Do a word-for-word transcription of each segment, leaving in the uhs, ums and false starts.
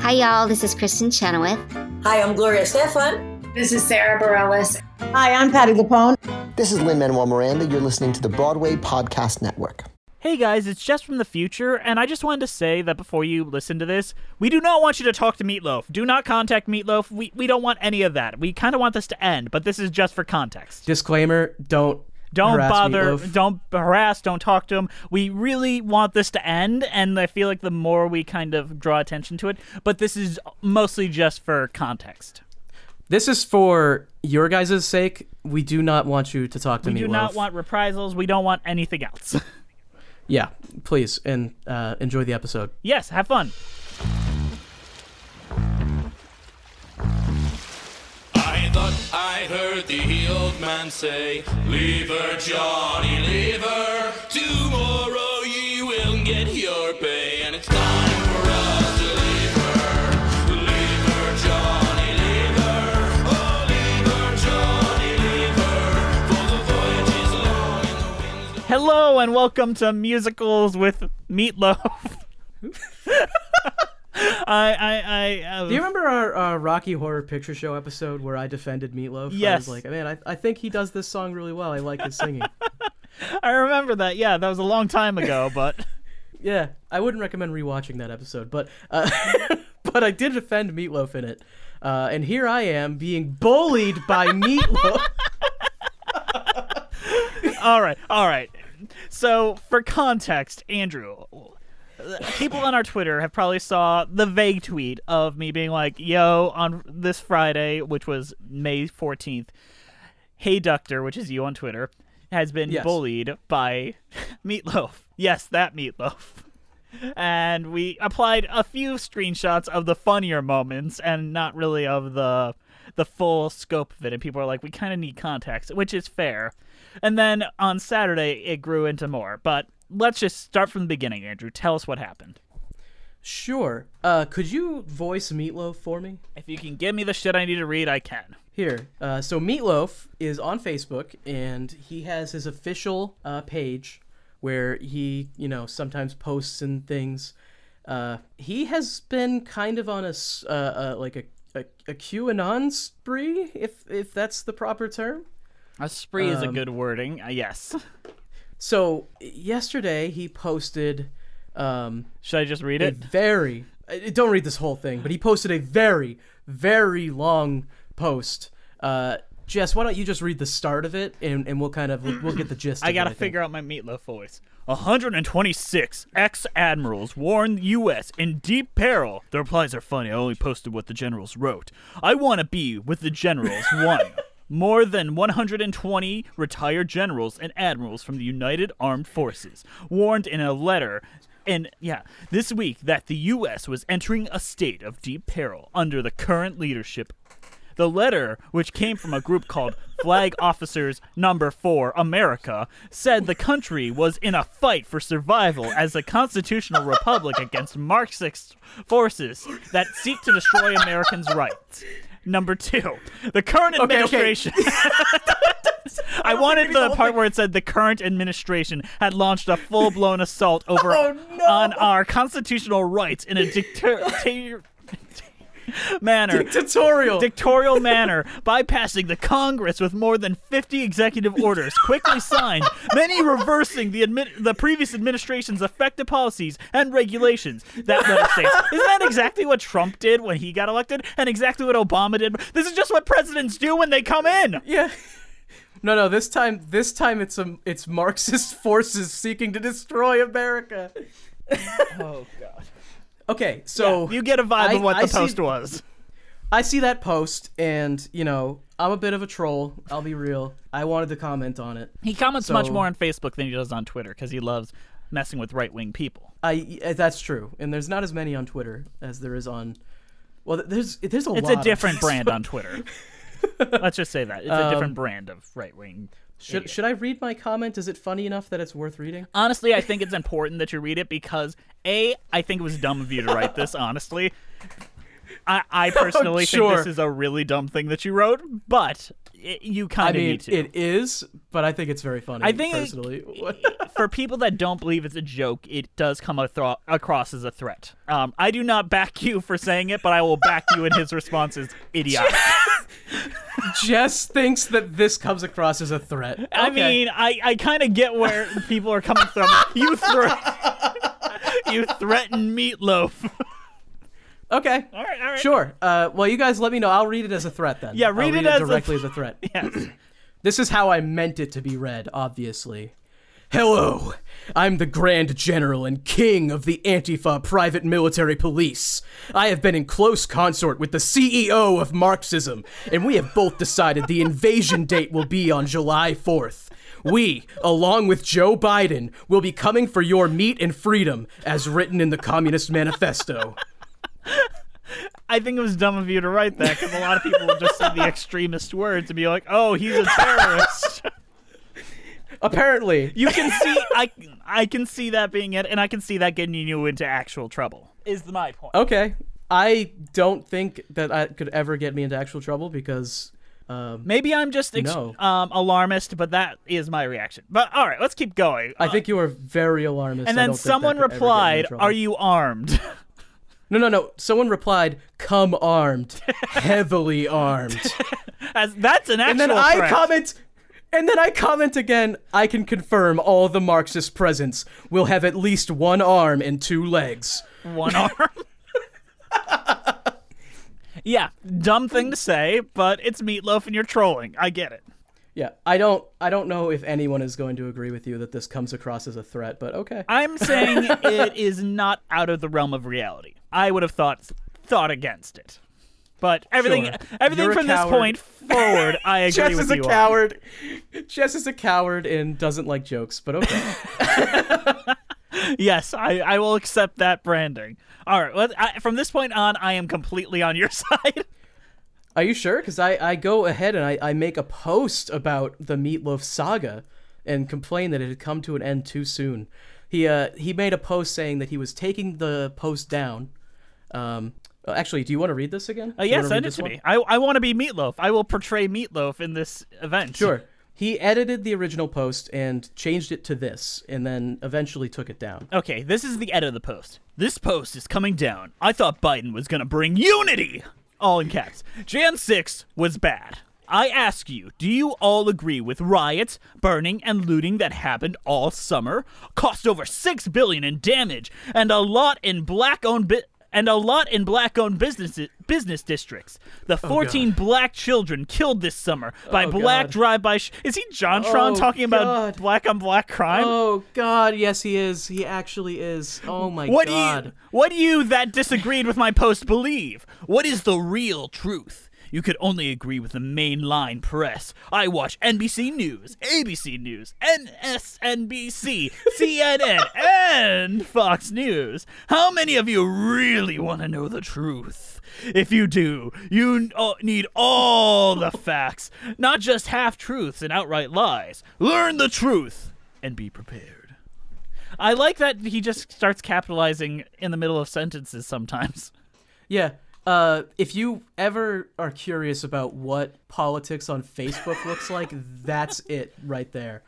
Hi, y'all. This is Kristen Chenoweth. Hi, I'm Gloria Estefan. This is Sarah Bareilles. Hi, I'm Patti LuPone. This is Lin-Manuel Miranda. You're listening to the Broadway Podcast Network. Hey guys, it's Jess from the future, and I just wanted to say that before you listen to this, we do not want you to talk to Meatloaf. Do not contact Meatloaf. We we don't want any of that. We kind of want this to end, but this is just for context. Disclaimer, don't Don't harass bother, Meatloaf. don't harass, don't talk to him. We really want this to end, and I feel like the more we kind of draw attention to it, but this is mostly just for context. This is for your guys' sake. We do not want you to talk to We Meatloaf. do not want reprisals. We don't want anything else. Yeah, please, and uh, enjoy the episode. Yes, have fun. I thought I heard the old man say, "Leave her, Johnny, leave her. Tomorrow you will get your pay, and it's time for us to leave her. Leave her, Johnny, leave her. Oh, leave her, Johnny, leave her. For the voyage is long and the winds don't..." Hello and welcome to Musicals with Meatloaf. I, I, I. Uh, Do you remember our, our Rocky Horror Picture Show episode where I defended Meatloaf? Yes. I was like, man, I, I think he does this song really well. I like his singing. I remember that. Yeah, that was a long time ago, but Yeah, I wouldn't recommend rewatching that episode, but uh, but I did defend Meatloaf in it. Uh, and here I am being bullied by Meatloaf. all right, all right. So for context, Andrew, people on our Twitter have probably saw the vague tweet of me being like, yo, on this Friday, which was May fourteenth, Hey Ductor, which is you on Twitter, has been Yes. bullied by Meatloaf. Yes, that Meatloaf. And we applied a few screenshots of the funnier moments and not really of the the full scope of it. And people are like, we kind of need context, which is fair. And then on Saturday, it grew into more. But let's just start from the beginning, Andrew. Tell us what happened. Sure. Uh, could you voice Meatloaf for me? If you can give me the shit I need to read, I can. Here. Uh, so Meatloaf is on Facebook, and he has his official uh, page where he, you know, sometimes posts and things. Uh, he has been kind of on a, s- uh, uh, like a, a, a QAnon spree, if if that's the proper term. A spree is a Um, good wording. Uh, yes. So yesterday he posted um, Should I just read a it? very uh, don't read this whole thing, but he posted a very very long post. Uh, Jess, why don't you just read the start of it, and, and we'll kind of we'll, we'll get the gist. I of gotta it, I figure out my Meatloaf voice. one hundred twenty-six ex-admirals warn the U S in deep peril. The replies are funny. I only posted what the generals wrote. I want to be with the generals. One. More than one hundred twenty retired generals and admirals from the United Armed Forces warned in a letter and yeah, this week that the U S was entering a state of deep peril under the current leadership. The letter, which came from a group called Flag Officers Number four America, said the country was in a fight for survival as a constitutional republic against Marxist forces that seek to destroy Americans' rights. Number two, the current Okay, okay. administration. I wanted the part where it said the current administration had launched a full-blown assault over Oh, no. on our constitutional rights in a dictator manner. Dictatorial. Dictatorial manner, bypassing the Congress with more than fifty executive orders quickly signed, many reversing the admi- the previous administration's effective policies and regulations. That letter states. Isn't that exactly what Trump did when he got elected, and exactly what Obama did? This is just what presidents do when they come in. Yeah. No, no. This time, this time it's a it's Marxist forces seeking to destroy America. Oh God. Okay, so You get a vibe I- of what I the see- post was. I see that post, and you know, I'm a bit of a troll. I'll be real. I wanted to comment on it. He comments So- much more on Facebook than he does on Twitter because he loves messing with right-wing people. I that's true, and there's not as many on Twitter as there is on. Well, there's there's a It's lot. a different on brand Facebook. on Twitter. Let's just say that. It's a Um, different brand of right-wing. Should idiot. should I read my comment? Is it funny enough that it's worth reading? Honestly, I think it's important that you read it because, A, I think it was dumb of you to write this, honestly. I, I personally sure. think this is a really dumb thing that you wrote, but it, you I kind of mean, need to. it is, but I think it's very funny. I think personally, for people that don't believe it's a joke, it does come athro- across as a threat. Um, I do not back you for saying it, but I will back you in his responses. Idiotic. Jess thinks that this comes across as a threat. Okay. I mean, I, I kind of get where people are coming from. You thre- you threaten Meatloaf. Okay. All right, all right. Sure. Uh, well, you guys let me know. I'll read it as a threat then. Yeah, I'll read read it as a directly th- as a threat. Yes. This is how I meant it to be read, obviously. Hello, I'm the Grand General and King of the Antifa Private Military Police. I have been in close consort with the C E O of Marxism, and we have both decided the invasion date will be on July fourth. We, along with Joe Biden, will be coming for your meat and freedom, as written in the Communist Manifesto. I think it was dumb of you to write that because a lot of people will just see the extremist words and be like, oh, he's a terrorist. Apparently. You can see, I, I can see that being it, and I can see that getting you into actual trouble, is my point. Okay. I don't think that I could ever get me into actual trouble because... Um, Maybe I'm just ex- No. um, alarmist, but that is my reaction. But all right, let's keep going. I Uh, think you were very alarmist. and I then don't think that someone could ever get me in replied, trouble. are you armed? No, no, no. Someone replied, come armed. Heavily armed. As, that's an actual And then I threat. comment... And then I comment again, I can confirm all the Marxist presence will have at least one arm and two legs. One arm. Yeah, dumb thing to say, but it's Meatloaf and you're trolling. I get it. Yeah, I don't I don't know if anyone is going to agree with you that this comes across as a threat, but okay. I'm saying it is not out of the realm of reality. I would have thought thought against it. But everything Sure. everything You're a from this coward. point forward, I agree Jess with is a you on. coward. Jess is a coward and doesn't like jokes, but okay. Yes, I, I will accept that branding. All right, let, I, from this point on, I am completely on your side. Are you sure? Because I, I go ahead and I, I make a post about the Meatloaf saga and complain that it had come to an end too soon. He uh he made a post saying that he was taking the post down. Um, actually, do you want to read this again? Uh, Do you yeah, wanna send read it this to one? me. I, I want to be Meatloaf. I will portray Meatloaf in this event. Sure. He edited the original post and changed it to this, and then eventually took it down. Okay, this is the edit of the post. This post is coming down. I thought Biden was going to bring unity! All in caps. January sixth was bad. I ask you, do you all agree with riots, burning, and looting that happened all summer? Cost over six billion dollars in damage, and a lot in black-owned bi- and a lot in black-owned business business districts. The fourteen black children killed this summer by Oh, black God. drive-by. Sh- is he JonTron Oh, talking about God. black-on-black crime? Oh God, yes he is. He actually is. Oh my What God. do you what do you that disagreed with my post believe? What is the real truth? You could only agree with the mainline press. I watch N B C News, A B C News, M S N B C, C N N, and Fox News. How many of you really want to know the truth? If you do, you uh, need all the facts, not just half-truths and outright lies. Learn the truth and be prepared. I like that he just starts capitalizing in the middle of sentences sometimes. Yeah. Uh, if you ever are curious about what politics on Facebook looks like, that's it right there.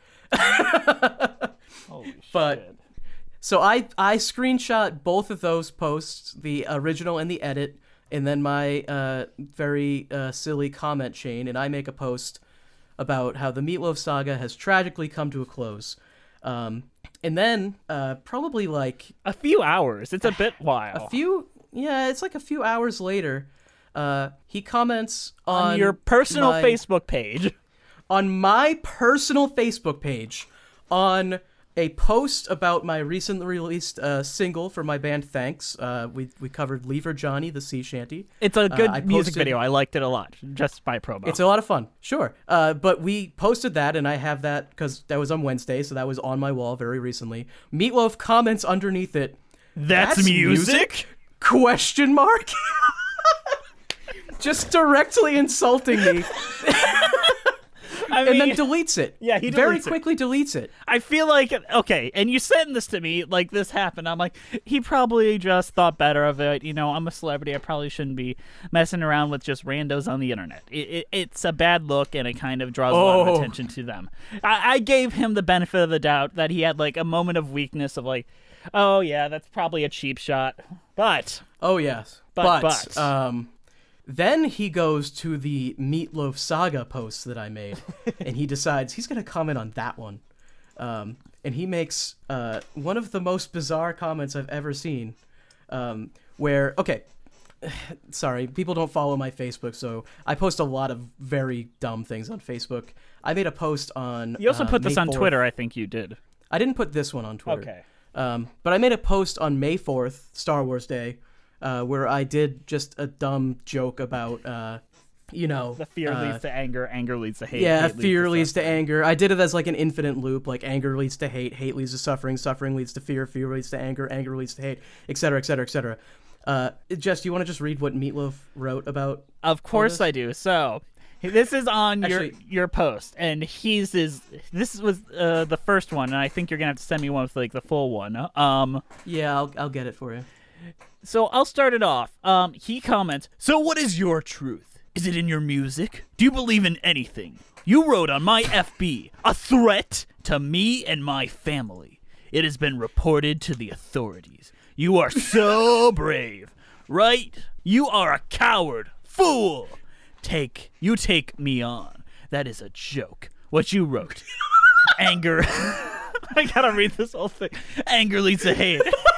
Holy But- shit. So I I screenshot both of those posts, the original and the edit, and then my uh, very uh, silly comment chain, and I make a post about how the Meatloaf saga has tragically come to a close. Um, and then uh, probably like A few hours. It's a bit while. a few, yeah, it's like a few hours later, uh, he comments on, on your personal my- Facebook page. on my personal Facebook page on a post about my recently released uh, single for my band Thanks. Uh, we we covered Lever Johnny, the sea shanty. It's a good I music posted- video. I liked it a lot. Just by promo. It's a lot of fun, sure. Uh, but we posted that, and I have that because that was on Wednesday, so that was on my wall very recently. Meatloaf comments underneath it. That's, "That's music? Question mark. Just directly insulting me. I and mean, then deletes it. Yeah, he very deletes it. quickly deletes it. I feel like, okay, and you sent this to me, like this happened. I'm like, he probably just thought better of it. You know, I'm a celebrity. I probably shouldn't be messing around with just randos on the internet. It, it, it's a bad look, and it kind of draws a lot of Oh. attention to them. I, I gave him the benefit of the doubt that he had like a moment of weakness of like, oh yeah, that's probably a cheap shot. But, Oh yes, But- but, but. um, then he goes to the Meatloaf Saga post that I made, and he decides he's gonna comment on that one, um, and he makes uh, one of the most bizarre comments I've ever seen, um, where okay, sorry, people don't follow my Facebook, so I post a lot of very dumb things on Facebook. I made a post on. you also uh, put this May on fourth. Twitter, I think you did. I didn't put this one on Twitter. Okay. Um, but I made a post on May fourth, Star Wars Day, uh, where I did just a dumb joke about, uh, you know, The fear uh, leads to anger, anger leads to hate. yeah, hate fear leads to suffering. anger. I did it as like an infinite loop, like anger leads to hate, hate leads to suffering, suffering leads to fear, fear leads to anger, anger leads to hate, et cetera, et cetera, et cetera. Uh, Jess, do you want to just read what Meatloaf wrote about? Of course this? I do. So this is on Actually- your your post, and he's is this was uh, the first one, and I think you're gonna have to send me one with like the full one. Um, Yeah, I'll, I'll get it for you. so I'll start it off. Um, he comments, "So what is your truth? Is it in your music? Do you believe in anything? You wrote on my F B a threat to me and my family. It has been reported to the authorities. You are so brave, right? You are a coward, fool. Take, you take me on. That is a joke. What you wrote. Anger." I gotta read this whole thing. Anger leads to hate.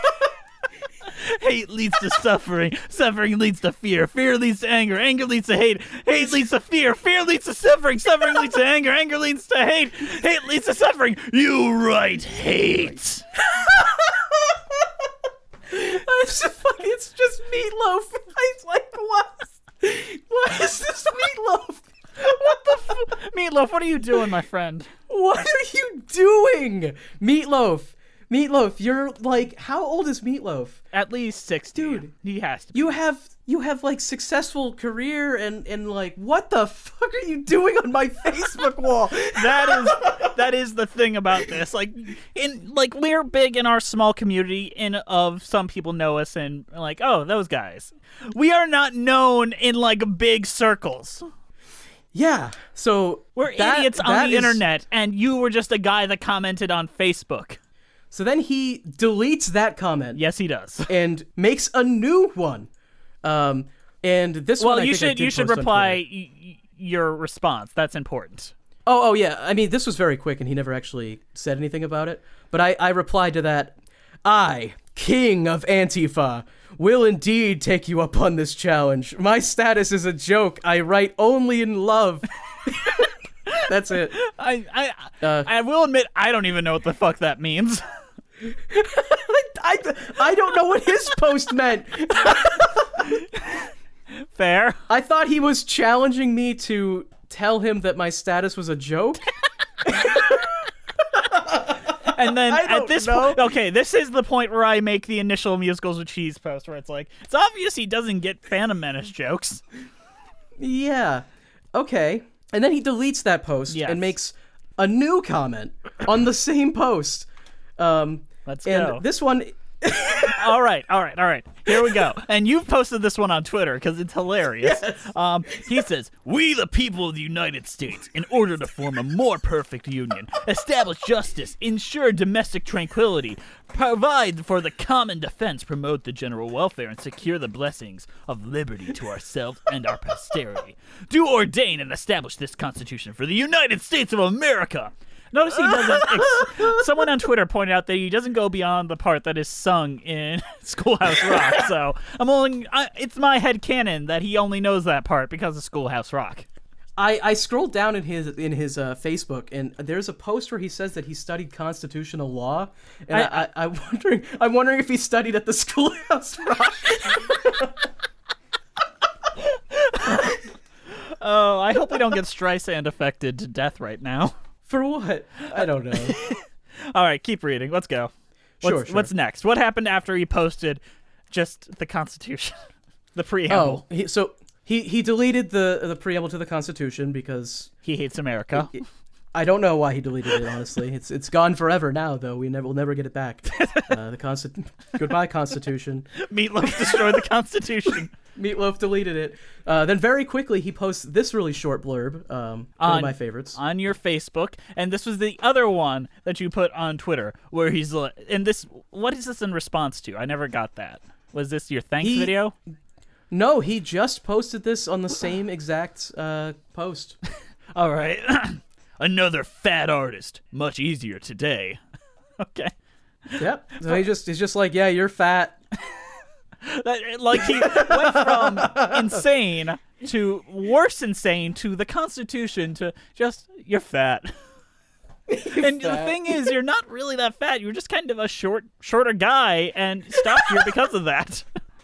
Hate leads to suffering. Suffering leads to fear. Fear leads to anger. Anger leads to hate. Hate leads to fear. Fear leads to suffering. Suffering leads to anger. Anger leads to hate. Hate leads to suffering. You write hate. It's just fucking, it's just Meatloaf. I was like, what? What is this Meatloaf? What the f- Meatloaf, what are you doing, my friend? What are you doing? Meatloaf. Meatloaf, you're like, how old is Meatloaf? At least sixty. Dude. He has to be. You have you have like successful career and and like what the fuck are you doing on my Facebook wall? That is that is the thing about this. Like in like we're big in our small community in of some people know us and like, oh, those guys. We are not known in like big circles. Yeah. So We're that- idiots on that the is- internet, and you were just a guy that commented on Facebook. So then he deletes that comment Yes, he does. and makes a new one. Um and this Well, one I you think I should did you should post on reply Twitter. y- y- your response. That's important. Oh, oh yeah. I mean, this was very quick, and he never actually said anything about it. But I, I replied to that. I, king of Antifa, will indeed take you up on this challenge. My status is a joke. I write only in love. That's it. I I Uh, I will admit I don't even know what the fuck that means. I, I don't know what his post meant. Fair. I thought he was challenging me to tell him that my status was a joke. And then I at don't this know. point, okay, this is the point where I make the initial musicals with cheese post, where it's like, it's obvious he doesn't get Phantom Menace jokes. Yeah. Okay. And then he deletes that post Yes. and makes a new comment on the same post. Um, Let's and go. this one, all right, all right, all right. Here we go. And you've posted this one on Twitter because it's hilarious. Um, he says, "We, the people of the United States, in order to form a more perfect union, establish justice, ensure domestic tranquility, provide for the common defense, promote the general welfare, and secure the blessings of liberty to ourselves and our posterity, do ordain and establish this Constitution for the United States of America." Notice he doesn't. Ex- Someone on Twitter pointed out that he doesn't go beyond the part that is sung in Schoolhouse Rock. So I'm only. I, it's my headcanon that he only knows that part because of Schoolhouse Rock. I, I scrolled down in his in his uh, Facebook, and there's a post where he says that he studied constitutional law, and I, I- I, I'm wondering I'm wondering if he studied at the Schoolhouse Rock. Oh, I hope we don't get Streisand affected to death right now. For what? I don't know. All right, keep reading. Let's go. What's, Sure, sure. What's next? What happened after he posted just the Constitution, the preamble? Oh, he, so he he deleted the the preamble to the Constitution because He hates America. it- I don't know why he deleted it. Honestly, it's it's gone forever now. Though we never will never get it back. Uh, the Consti- Goodbye Constitution. Meatloaf destroyed the Constitution. Meatloaf deleted it. Uh, then very quickly he posts this really short blurb. Um, one On- of my favorites. On your Facebook, and this was the other one that you put on Twitter, where he's like, and this, what is this in response to? I never got that. Was this your thanks He- video? No, he just posted this on the same exact uh, post. All right. Another fat artist. Much easier today. Okay. Yep. So he just he's just like, yeah, you're fat. That, like he went from insane to worse insane to the Constitution to just, you're fat. And the fat. thing is, you're not really that fat. You're just kind of a short, shorter guy and stopped here because of that.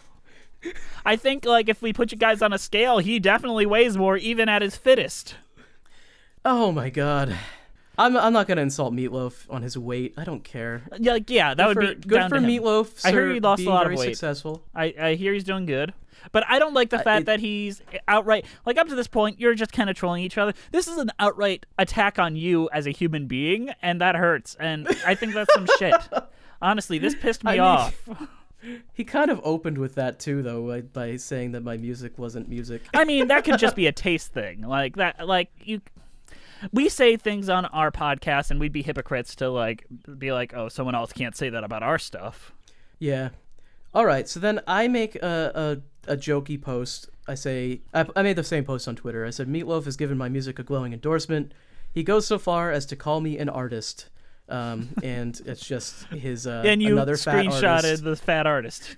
I think, like, if we put you guys on a scale, he definitely weighs more even at his fittest. Oh my god. I'm I'm not gonna insult Meatloaf on his weight. I don't care. Yeah, like, yeah, that Good would for, be good down for to him. Meatloaf. I heard sir, he lost a being lot of very weight. Successful. I, I hear he's doing good. But I don't like the fact it- that he's outright, like, up to this point, you're just kind of trolling each other. This is an outright attack on you as a human being, and that hurts. And I think that's some shit. Honestly, this pissed me I mean- off. He kind of opened with that too, though, by, by saying that my music wasn't music. I mean, that could just be a taste thing. Like, that, like, you. We say things on our podcast, and we'd be hypocrites to, like, be like, oh, someone else can't say that about our stuff. Yeah. All right. So then I make a a, a jokey post. I say I, I made the same post on Twitter. I said Meatloaf has given my music a glowing endorsement. He goes so far as to call me an artist. Um, and it's just his uh, And you another fat screenshotted artist. the fat artist.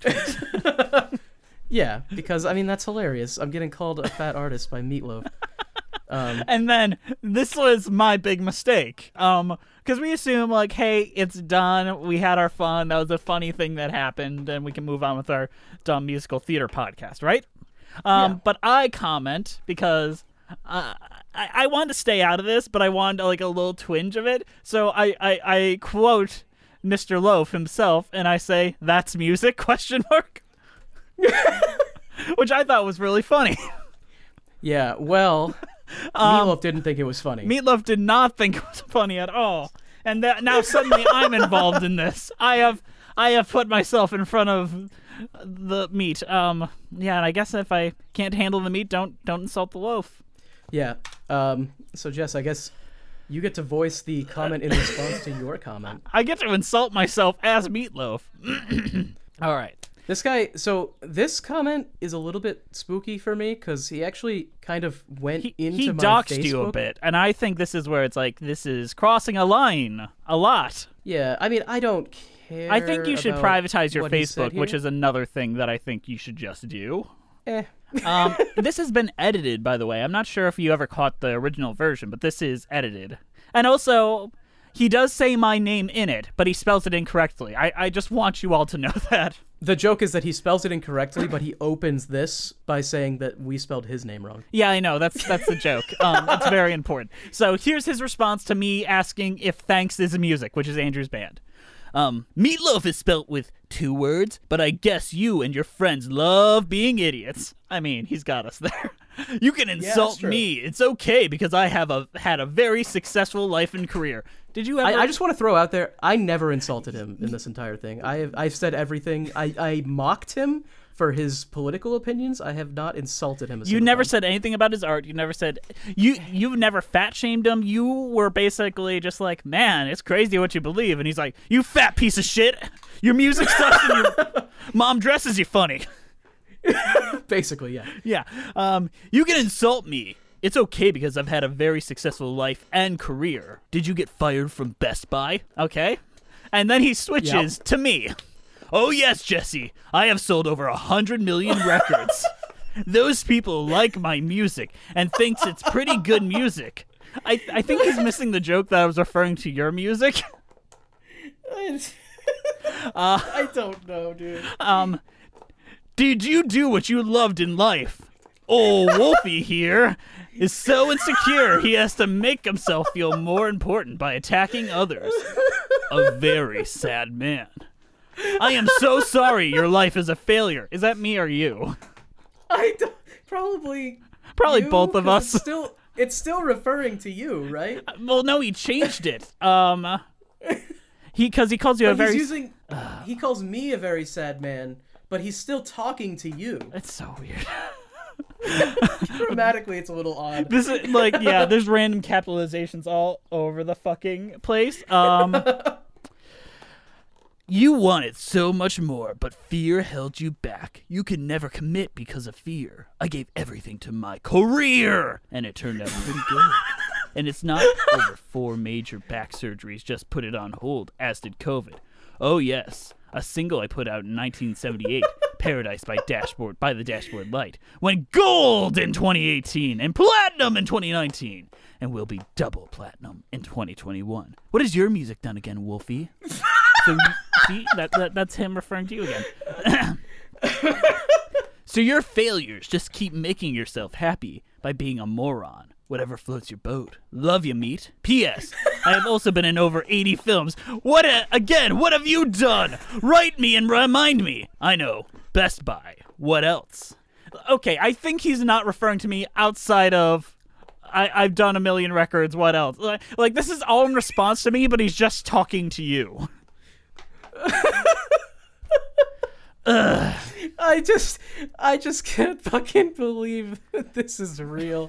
Yeah, because I mean that's hilarious. I'm getting called a fat artist by Meatloaf. Um, And then this was my big mistake. Um, because we assume, like, hey, it's done. We had our fun. That was a funny thing that happened, and we can move on with our dumb musical theater podcast, right? Um, Yeah. But I comment because uh, I, I wanted to stay out of this, but I wanted like a little twinge of it. So I, I, I quote Mister Loaf himself, and I say, "That's music?" Question mark. Which I thought was really funny. yeah. Well, Meatloaf didn't think it was funny. Meatloaf did not think it was funny at all, and that now suddenly I'm involved in this. I have I have put myself in front of the meat. Um, yeah, and I guess if I can't handle the meat, don't don't insult the loaf. Yeah. Um, so Jess, I guess you get to voice the comment in response to your comment. I get to insult myself as Meatloaf. All right. This guy, so this comment is a little bit spooky for me because he actually kind of went He, into he my doxed Facebook. you a bit, and I think this is where it's like this is crossing a line a lot. Yeah, I mean, I don't care. I think you should about privatize your what he said Facebook, which here. is another thing that I think you should just do. Eh. Um, this has been edited, by the way. I'm not sure if you ever caught the original version, but this is edited. And also, he does say my name in it, but he spells it incorrectly. I, I just want you all to know that. The joke is that he spells it incorrectly, but he opens this by saying that we spelled his name wrong. Yeah, I know. That's that's the joke. Um, it's very important. So here's his response to me asking if Thanks is music, which is Andrew's band. Um, Meatloaf is spelt with two words, but I guess you and your friends love being idiots. I mean, he's got us there. You can insult true. me. It's okay because I have a had a very successful life and career. Did you ever? I, I just want to throw out there, I never insulted him in this entire thing. I have, I've said everything. I, I mocked him for his political opinions. I have not insulted him. A You single never time. said anything about his art. You never said you you never fat shamed him. You were basically just like, man, it's crazy what you believe. And he's like, you fat piece of shit. Your music sucks and your mom dresses you funny. Basically, yeah. Yeah. Um, you can insult me. It's okay because I've had a very successful life and career. Did you get fired from Best Buy? Okay. And then he switches Yep. to me. Oh, yes, Jesse. I have sold over a hundred million records. Those people like my music and thinks it's pretty good music. I, I think he's missing the joke that I was referring to your music. uh, I don't know, dude. Um, did you do what you loved in life? Oh, Wolfie here is so insecure he has to make himself feel more important by attacking others. A very sad man. I am so sorry your life is a failure. Is that me or you? I don't, probably Probably you, both of 'cause us. It's still, it's still referring to you, right? Well, no, he changed it. Um, he because he calls you But a very. he's using. He calls me a very sad man, but he's still talking to you. It's so weird. Grammatically, it's a little odd. This is like, yeah, there's random capitalizations all over the fucking place. Um, you wanted so much more, but fear held you back. You could never commit because of fear. I gave everything to my career, and it turned out pretty good. And it's not over four major back surgeries just put it on hold, as did COVID. Oh yes, a single I put out in nineteen seventy-eight, Paradise by Dashboard by the Dashboard Light, went gold in twenty eighteen and platinum in twenty nineteen, and will be double platinum in twenty twenty-one. What has your music done again, Wolfie? So, see, that, that that's him referring to you again. So your failures just keep making yourself happy by being a moron. Whatever floats your boat. Love you, meat. P S. I have also been in over eighty films. What a, again, what have you done? Write me and remind me. I know. Best Buy. What else? Okay, I think he's not referring to me outside of I, I've done a million records. What else? Like, like, this is all in response to me, but he's just talking to you. Ugh. I just, I just can't fucking believe that this is real.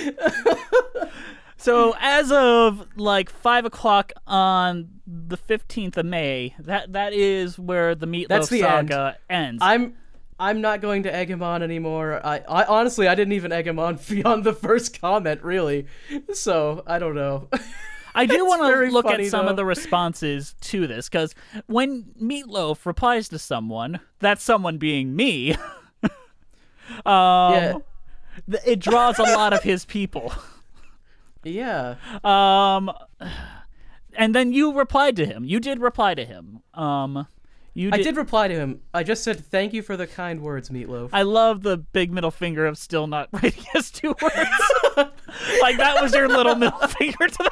So as of like five o'clock on the fifteenth of May, that that is where the Meatloaf That's the saga ends. I'm, I'm not going to egg him on anymore. I, I honestly, I didn't even egg him on beyond the first comment, really. So I don't know. I do want to very look funny, at some though. of the responses to this, because when Meatloaf replies to someone, that someone being me, um, Yeah. th- it draws a lot of his people. Yeah. Um, and then you replied to him. You did reply to him. Um, you I did reply to him. I just said, thank you for the kind words, Meatloaf. I love the big middle finger of still not writing his two words. Like, that was your little middle finger to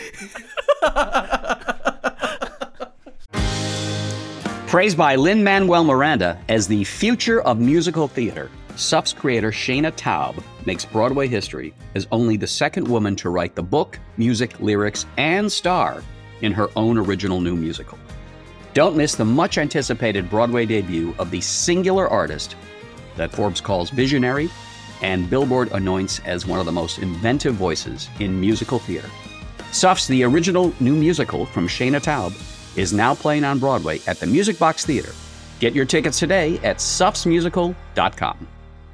that. Praised by Lin-Manuel Miranda as the future of musical theater, S U F's creator Shayna Taub makes Broadway history as only the second woman to write the book, music, lyrics, and star in her own original new musical. Don't miss the much-anticipated Broadway debut of the singular artist that Forbes calls visionary and Billboard anoints as one of the most inventive voices in musical theater. S U F's The Original New Musical from Shayna Taub is now playing on Broadway at the Music Box Theater. Get your tickets today at sufs musical dot com.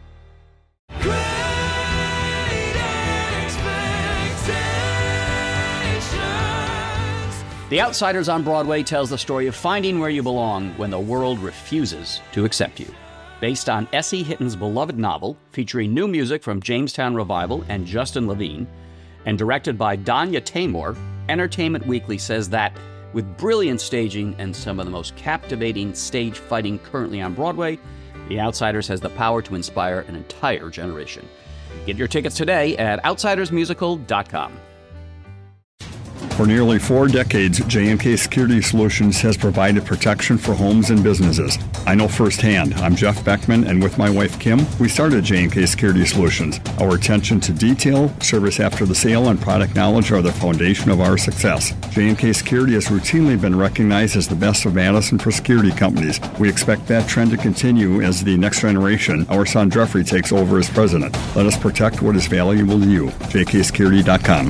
The Outsiders on Broadway tells the story of finding where you belong when the world refuses to accept you. Based on S E Hitton's beloved novel, featuring new music from Jamestown Revival and Justin Levine, and directed by Danya Taymor, Entertainment Weekly says that, with brilliant staging and some of the most captivating stage fighting currently on Broadway, The Outsiders has the power to inspire an entire generation. Get your tickets today at outsiders musical dot com. For nearly four decades, J and K Security Solutions has provided protection for homes and businesses. I know firsthand. I'm Jeff Beckman, and with my wife Kim, we started J and K Security Solutions. Our attention to detail, service after the sale, and product knowledge are the foundation of our success. J and K Security has routinely been recognized as the best of Madison for security companies. We expect that trend to continue as the next generation, our son Jeffrey, takes over as president. Let us protect what is valuable to you. j k security dot com.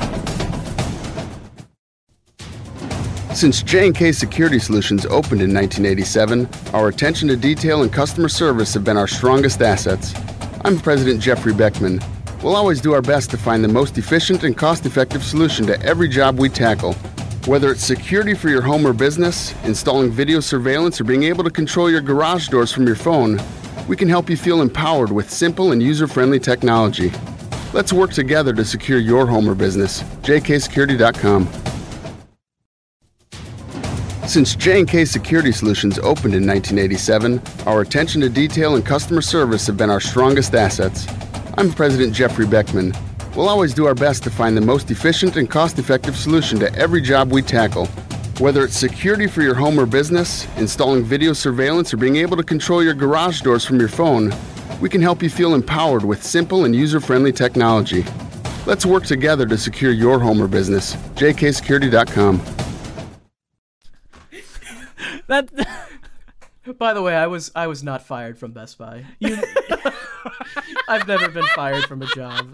Since J and K Security Solutions opened in nineteen eighty-seven, our attention to detail and customer service have been our strongest assets. I'm President Jeffrey Beckman. We'll always do our best to find the most efficient and cost-effective solution to every job we tackle. Whether it's security for your home or business, installing video surveillance, or being able to control your garage doors from your phone, we can help you feel empowered with simple and user-friendly technology. Let's work together to secure your home or business. j k security dot com. Since J and K Security Solutions opened in nineteen eighty-seven, our attention to detail and customer service have been our strongest assets. I'm President Jeffrey Beckman. We'll always do our best to find the most efficient and cost-effective solution to every job we tackle. Whether it's security for your home or business, installing video surveillance, or being able to control your garage doors from your phone, We can help you feel empowered with simple and user-friendly technology. Let's work together to secure your home or business. j k security dot com. That. By the way, I was I was not fired from Best Buy. You, I've never been fired from a job.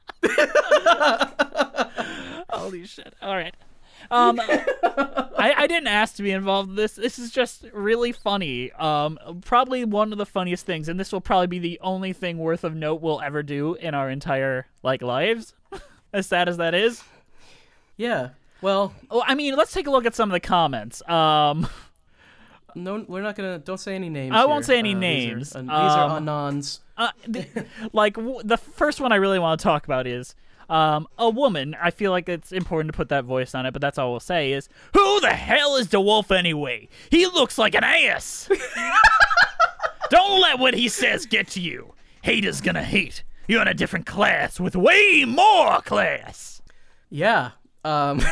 Holy shit! All right. Um, I, I didn't ask to be involved in this. This is just really funny. Um, probably one of the funniest things, and this will probably be the only thing worth of note we'll ever do in our entire like lives. As sad as that is. Yeah. Well, well, I mean, let's take a look at some of the comments. Um, no, we're not gonna. Don't say any names. I won't here. say any uh, names. These are, uh, these are um, anons. Uh, th- like w- the first one I really want to talk about is. Um, a woman, I feel like it's important to put that voice on it, but that's all we'll say is, who the hell is DeWolf anyway? He looks like an ass. Don't let what he says get to you. Haters gonna hate. You're in a different class with way more class. Yeah. Um.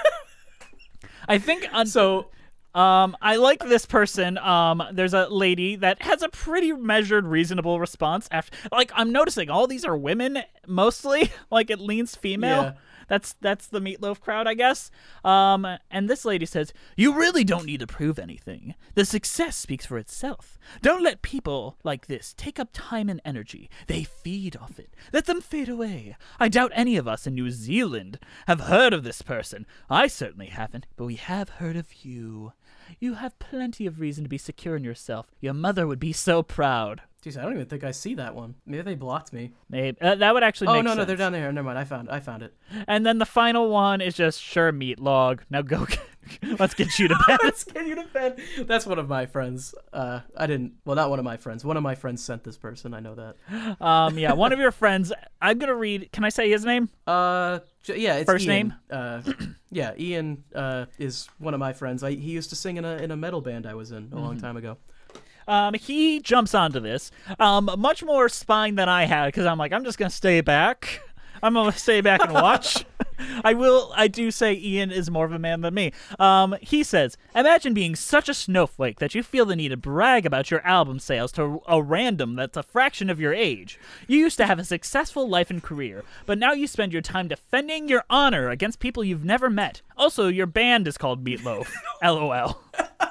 I think un- so. Um, I like this person. Um, there's a lady that has a pretty measured, reasonable response. After, like, I'm noticing all these are women mostly. Like, it leans female. Yeah. That's that's the Meatloaf crowd, I guess. Um, and this lady says, "You really don't need to prove anything. The success speaks for itself. Don't let people like this take up time and energy. They feed off it. Let them fade away. I doubt any of us in New Zealand have heard of this person. I certainly haven't, but we have heard of you. You have plenty of reason to be secure in yourself. Your mother would be so proud." Jeez, I don't even think I see that one. Maybe they blocked me. Maybe uh, that would actually oh, make no, sense. no, they're down there. Never mind. I found I found it. And then the final one is just, sure, meat log. Now go, let's get you to bed. Let's get you to bed. That's one of my friends. Uh, I didn't, well, not one of my friends. One of my friends sent this person. I know that. Um, yeah, one of your friends. I'm going to read, can I say his name? Uh, j- yeah, it's First Ian. name? Uh, yeah, Ian uh, is one of my friends. I, he used to sing in a in a metal band I was in a mm-hmm. long time ago. Um, he jumps onto this, um, much more spine than I had, because I'm like, I'm just going to stay back. I'm going to stay back and watch. I will, I do say Ian is more of a man than me. Um, he says, imagine being such a snowflake that you feel the need to brag about your album sales to a random that's a fraction of your age. You used to have a successful life and career, but now you spend your time defending your honor against people you've never met. Also, your band is called Meatloaf. LOL.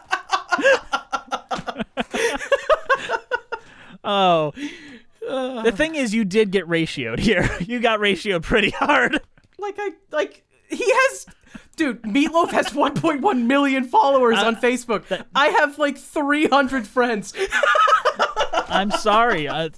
Oh, uh, the thing is, you did get ratioed here. You got ratioed pretty hard. Like I like he has, dude. Meatloaf has one point one million followers uh, on Facebook. That, I have like three hundred friends. I'm sorry. Uh,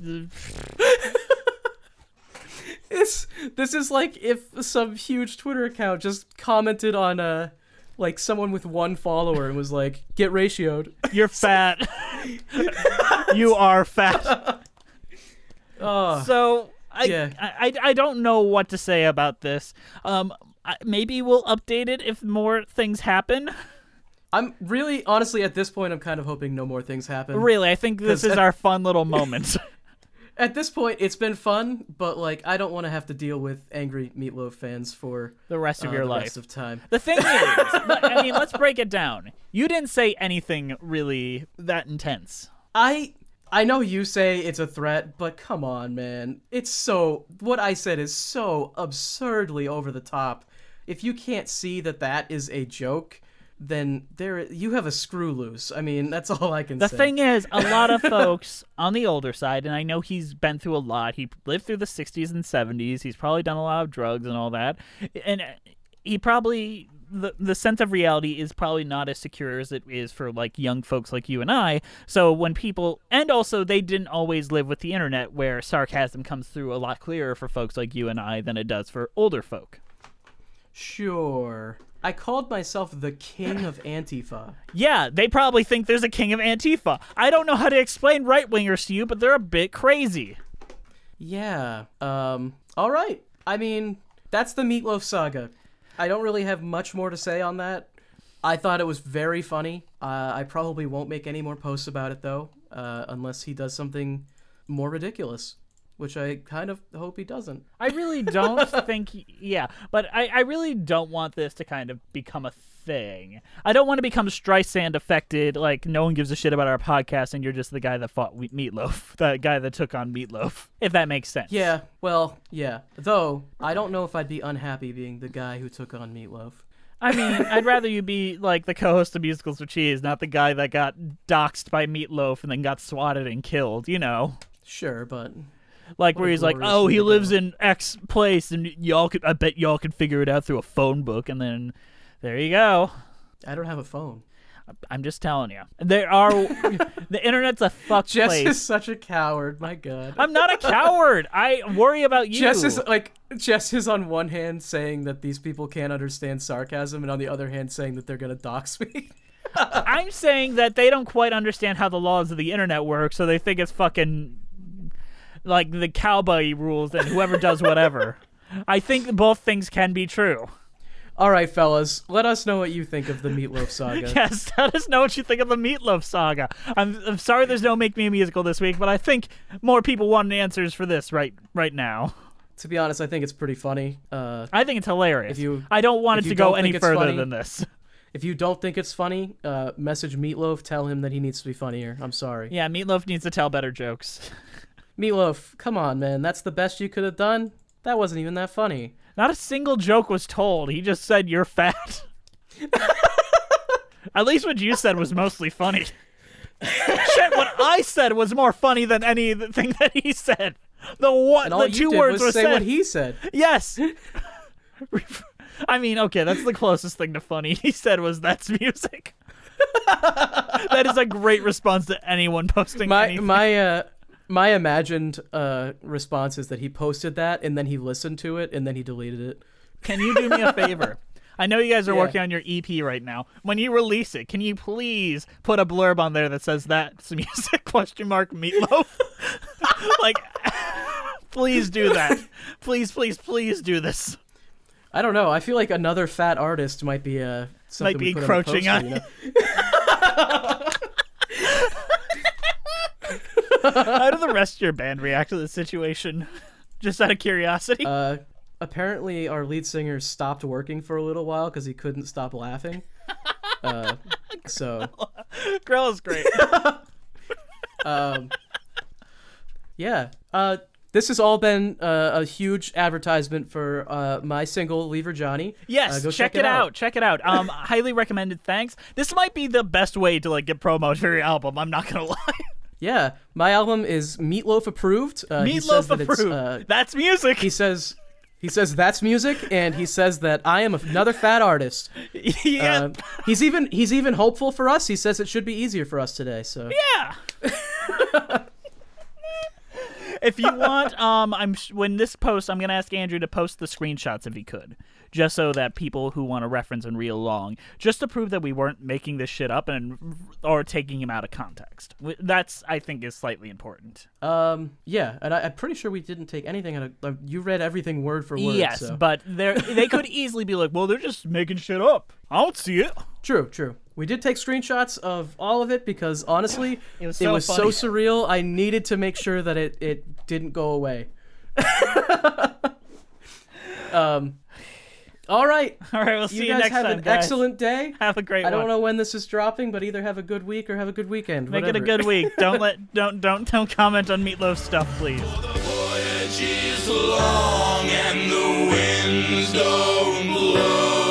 this this is like if some huge Twitter account just commented on a. Uh, like someone with one follower and was like, get ratioed. You're fat. You are fat. Oh, so I, yeah. I, I I don't know what to say about this. Um, I, maybe we'll update it if more things happen. I'm really, honestly, at this point, I'm kind of hoping no more things happen. Really, I think this is at, our fun little moment. At this point, it's been fun, but like I don't want to have to deal with angry Meatloaf fans for the rest of uh, your the life. Rest of time. The thing is, I mean, let's break it down. You didn't say anything really that intense. I I know you say it's a threat, but come on, man. It's so what I said is so absurdly over the top. If you can't see that that is a joke, then there you have a screw loose. I mean, that's all I can the say. The thing is, a lot of folks on the older side, and I know he's been through a lot. He lived through the sixties and seventies. He's probably done a lot of drugs and all that. And he probably, the, the sense of reality is probably not as secure as it is for like young folks like you and I. So when people, and also they didn't always live with the internet where sarcasm comes through a lot clearer for folks like you and I than it does for older folk. Sure. I called myself the king of Antifa. Yeah, they probably think there's a king of Antifa. I don't know how to explain right-wingers to you, but they're a bit crazy. Yeah. Um. All right. I mean, that's the Meatloaf saga. I don't really have much more to say on that. I thought it was very funny. Uh, I probably won't make any more posts about it, though, uh, unless he does something more ridiculous. which I kind of hope he doesn't. I really don't think, yeah, but I, I really don't want this to kind of become a thing. I don't want to become Streisand affected, like no one gives a shit about our podcast and you're just the guy that fought Meatloaf, the guy that took on Meatloaf, if that makes sense. Yeah, well, yeah. Though, I don't know if I'd be unhappy being the guy who took on Meatloaf. I mean, I'd rather you be like the co-host of Musicals with Cheese, not the guy that got doxxed by Meatloaf and then got swatted and killed, you know. Sure, but like what where he's like, "Oh, he lives in X place and y'all could I bet y'all could figure it out through a phone book," and then there you go. I don't have a phone. I'm just telling you. There are the internet's a fuck Jess place. is such a coward, my god. I'm not a coward. I worry about you. Jess is like Jess is on one hand saying that these people can't understand sarcasm, and on the other hand saying that they're gonna dox me. I'm saying that they don't quite understand how the laws of the internet work, so they think it's fucking like the cowboy rules and whoever does whatever. I think both things can be true. All right, fellas, let us know what you think of the Meatloaf saga. Yes, let us know what you think of the Meatloaf saga. I'm, I'm sorry there's no Make Me a Musical this week, but I think more people want answers for this right right now. To be honest, I think it's pretty funny. Uh, I think it's hilarious. If you, I don't want it to go any further funny, than this. If you don't think it's funny, uh, message Meatloaf, tell him that he needs to be funnier. I'm sorry. Yeah, Meatloaf needs to tell better jokes. Meatloaf, come on, man. That's the best you could have done? That wasn't even that funny. Not a single joke was told. He just said, "You're fat." At least what you said was mostly funny. Shit, what I said was more funny than anything that he said. The one, and all the you two did words was were say said. what he said. Yes. I mean, okay, that's the closest thing to funny he said was, "That's music." That is a great response to anyone posting my, anything. My, uh... My imagined uh, response is that he posted that, and then he listened to it, and then he deleted it. Can you do me a favor? I know you guys are Yeah. working on your E P right now. When you release it, can you please put a blurb on there that says "That's music?" question mark Meatloaf? Like, please do that. Please, please, please do this. I don't know. I feel like another fat artist might be uh, something Might be we put encroaching on, on a poster, you know? How did the rest of your band react to this situation? Just out of curiosity? Uh, apparently, our lead singer stopped working for a little while because he couldn't stop laughing. Uh, so, Grell is great. um, yeah. Uh, this has all been uh, a huge advertisement for uh, my single "Lever Johnny." Yes, uh, go check, check it out. out. Check it out. Um, highly recommended. Thanks. This might be the best way to like get promo for your album. I'm not gonna lie. Yeah, my album is Meatloaf approved. Uh, he Meatloaf says that approved. It's, uh, That's music. he says, he says that's music, and he says that I am another fat artist. Yeah. Uh, he's even he's even hopeful for us. He says it should be easier for us today. So Yeah. If you want, um, I'm when this posts, I'm gonna ask Andrew to post the screenshots if he could, just so that people who want to reference and read along, just to prove that we weren't making this shit up and or taking him out of context. That's I think is slightly important. Um, yeah, and I, I'm pretty sure we didn't take anything out of. Uh, you read everything word for word. Yes, so. but they they could easily be like, well, they're just making shit up. I don't see it. True, true. We did take screenshots of all of it because honestly, it was so, so, it was so surreal. I needed to make sure that it, it didn't go away. um, all right. All right, we'll see you you, guys next have time, an guys. excellent day. Have a great I don't one. know when this is dropping, but either have a good week or have a good weekend. Make whatever. it a good week. Don't let don't don't don't comment on Meatloaf stuff, please. The voyage is long and the winds don't blow.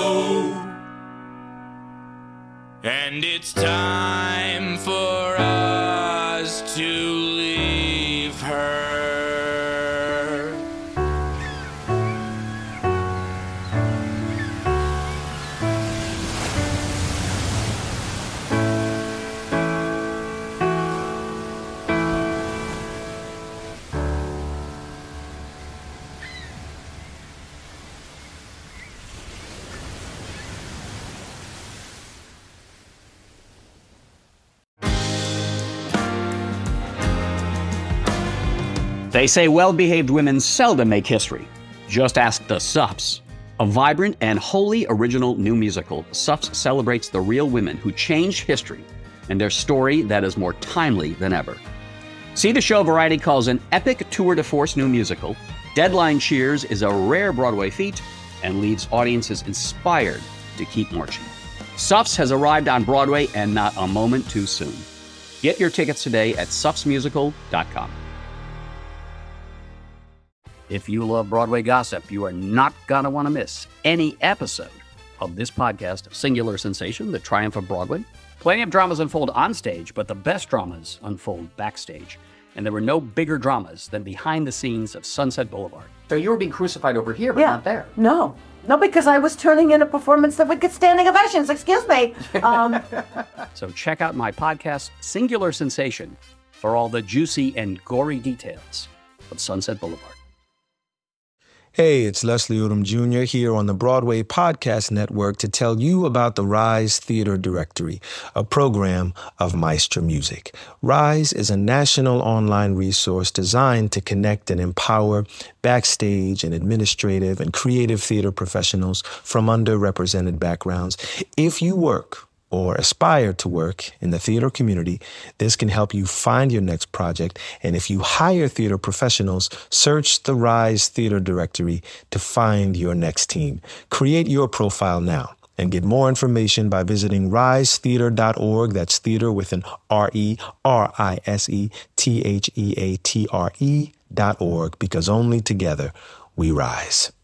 And it's time for us to leave her. They say well-behaved women seldom make history. Just ask the Sups. A vibrant and wholly original new musical, Sups celebrates the real women who changed history and their story that is more timely than ever. See the show Variety calls an epic tour de force new musical. Deadline Cheers is a rare Broadway feat and leaves audiences inspired to keep marching. Suffs has arrived on Broadway and not a moment too soon. Get your tickets today at suffs musical dot com. If you love Broadway gossip, you are not going to want to miss any episode of this podcast, Singular Sensation, The Triumph of Broadway. Plenty of dramas unfold on stage, but the best dramas unfold backstage. And there were no bigger dramas than behind the scenes of Sunset Boulevard. So you were being crucified over here, but yeah. not there. No. No, because I was turning in a performance that would get standing ovations. Excuse me. Um, so check out my podcast, Singular Sensation, for all the juicy and gory details of Sunset Boulevard. Hey, it's Leslie Odom Junior here on the Broadway Podcast Network to tell you about the Rise Theater Directory, a program of Maestro Music. Rise is a national online resource designed to connect and empower backstage and administrative and creative theater professionals from underrepresented backgrounds. If you work or aspire to work in the theater community, this can help you find your next project. And if you hire theater professionals, search the Rise Theater Directory to find your next team. Create your profile now and get more information by visiting rise theater dot org. That's theater with an R E R I S E T H E A T R E dot org, because only together we rise.